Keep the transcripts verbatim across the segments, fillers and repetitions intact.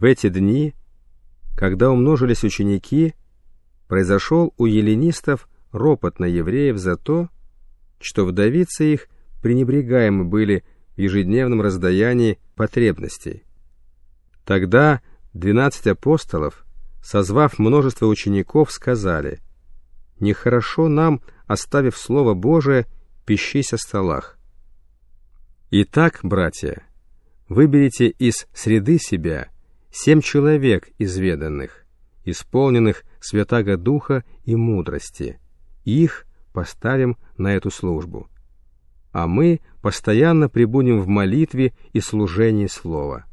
В эти дни, когда умножились ученики, произошел у эллинистов ропот на евреев за то, что вдовицы их пренебрегаемы были в ежедневном раздаянии потребностей. Тогда двенадцать апостолов, созвав множество учеников, сказали: «Нехорошо нам, оставив Слово Божие, пищись о столах. Итак, братья, выберите из среды себя семь человек изведанных, исполненных Святаго Духа и мудрости, их поставим на эту службу, а мы постоянно пребудем в молитве и служении Слова».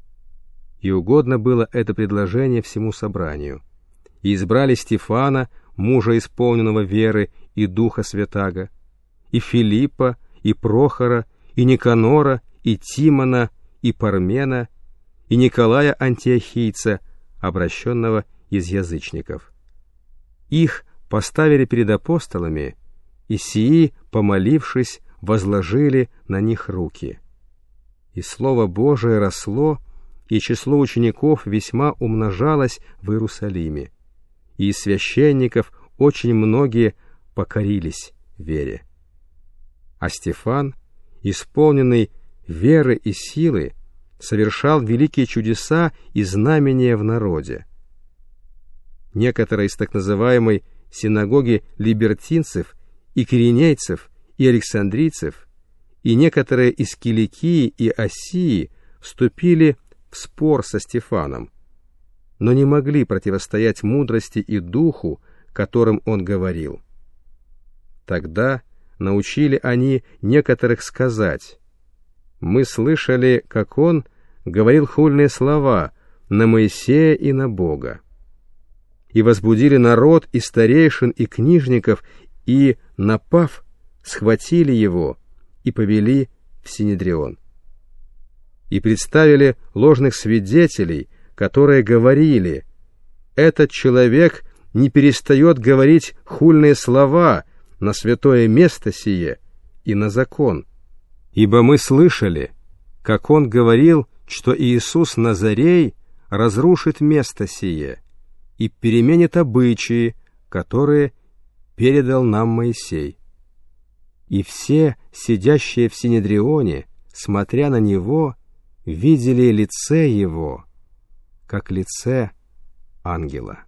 И угодно было это предложение всему собранию. И избрали Стефана, мужа исполненного веры и Духа Святаго, и Филиппа, и Прохора, и Никанора, и Тимона, и Пармена, и Николая Антиохийца, обращенного из язычников. Их поставили перед апостолами, и сии, помолившись, возложили на них руки. И Слово Божие росло, и число учеников весьма умножалось в Иерусалиме, и из священников очень многие покорились вере. А Стефан, исполненный веры и силы, совершал великие чудеса и знамения в народе. Некоторые из так называемой синагоги либертинцев и киринейцев и александрийцев, и некоторые из Киликии и Осии вступили в спор со Стефаном, но не могли противостоять мудрости и духу, которым он говорил. Тогда научили они некоторых сказать: «Мы слышали, как он говорил хульные слова на Моисея и на Бога». И возбудили народ и старейшин, и книжников, и, напав, схватили его и повели в Синедрион. И представили ложных свидетелей, которые говорили: «Этот человек не перестает говорить хульные слова на святое место сие и на закон. Ибо мы слышали, как он говорил, что Иисус Назарей разрушит место сие и переменит обычаи, которые передал нам Моисей». И все, сидящие в Синедрионе, смотря на него, видели лице его, как лице ангела.